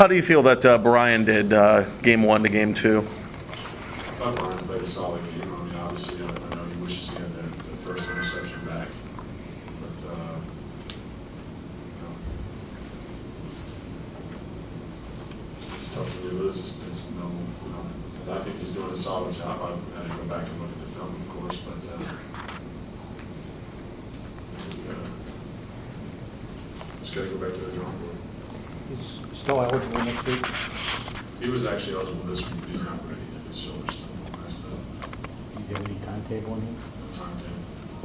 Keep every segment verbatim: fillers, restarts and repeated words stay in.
How do you feel that uh, Brian did uh, game one to game two? I thought Brian played a solid game. I mean, obviously, I I know he wishes he had that, the first interception back. But, uh, you know, it's tough when you lose. It's, it's no, you know, I think he's doing a solid job. I had to go back and look at the film, of course, but uh, yeah, just got to go back to the drawing board. He's still eligible next week. He was actually eligible this week, but he's not ready yet. His shoulder's still messed up. Do you have any timetable on him? No timetable.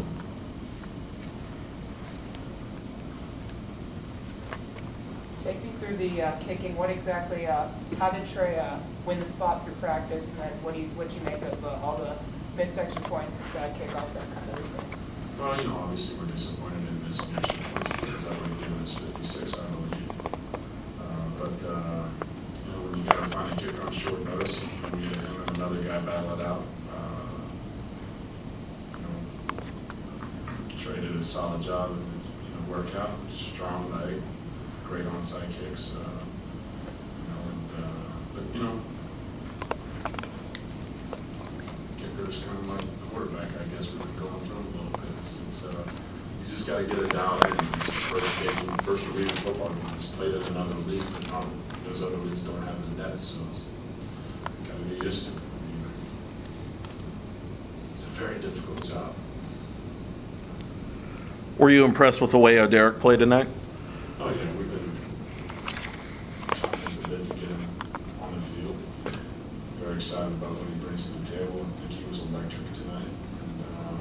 Take me through the uh, kicking. What exactly, uh, how did Trey uh, win the spot through practice? And then what do you, what do you make of uh, all the missed extra points, the side kickoff, that kind of thing? Well, you know, obviously we're disappointed in missing extra points because that would have given us fifty-six, I believe. Uh, but, uh, you know, when you got to find a kicker on short notice, and we get him and another guy battle it out, uh, you know, Trey did a solid job and, you know, work out, strong leg, great onside kicks, uh, you know, and, uh, but, you know, kicker's kind of like quarterback, I guess. We've been going through him a little bit. It's, it's, uh, you just got to get it down. And it's the first game, first league football game. He's played in another league, but not, those other leagues don't have the nets, so it's got to get used to it. I mean, it's a very difficult job. Were you impressed with the way O'Derrick played tonight? Oh yeah, we've been trying a bit to get him on the field. Very excited about what he brings to the table. I think he was electric tonight, and uh,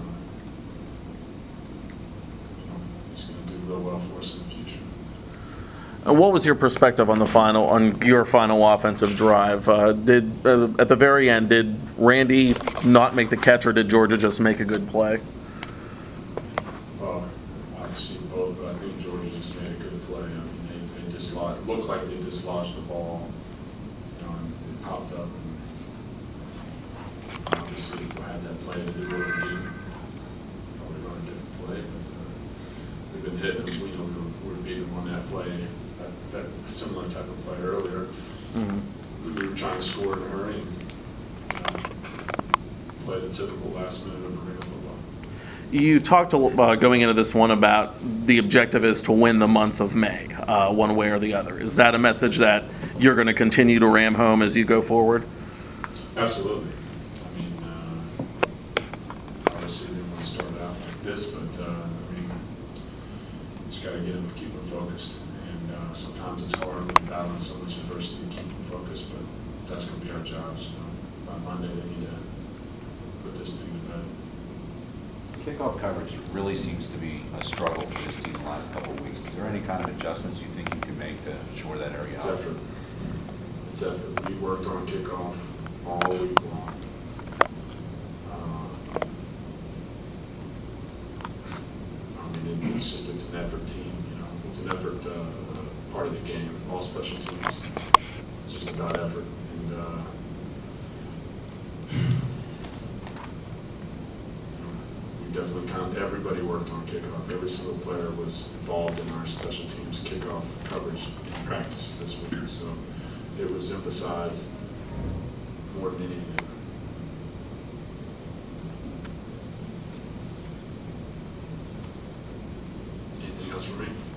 you know, he's going to do real well for us in the future. And what was your perspective on the final, on your final offensive drive? Uh, did uh, at the very end, did Randy not make the catch, or did Georgia just make a good play? Well, I've seen both, but I think Georgia just made a good play. I mean, they, they dislodged, it looked like they dislodged the ball, you know, and it popped up. And obviously, if we had that play to do what we need, probably run a different play. But uh, we've been hitting them, you know, we were, we were beating them on that play, that, that similar type of play earlier. Mm-hmm. We were trying to score in a hurry and you know, play the typical last minute of arena football. You talked a, uh, going into this one about the objective is to win the month of May, uh, one way or the other. Is that a message that you're going to continue to ram home as you go forward? Absolutely. I mean, uh, obviously they want to start out like this, but uh, I mean, you just got to get them to keep them focused. And uh, sometimes it's hard when you balance so much adversity to keep them focused, but that's going to be our job. So by Monday they need to put this thing to bed. Kickoff coverage really seems to be a struggle for this team the last couple of weeks. Is there any kind of adjustments you think you can make to shore that area It's out? effort. It's effort. We worked on kickoff all week long. Uh, I mean, it, it's just, it's an effort team, you know. It's an effort uh, part of the game. All special teams. It's just about effort. And, uh, definitely kind of everybody worked on kickoff. Every single player was involved in our special teams kickoff coverage in practice this week. So it was emphasized more than anything. Anything else for me?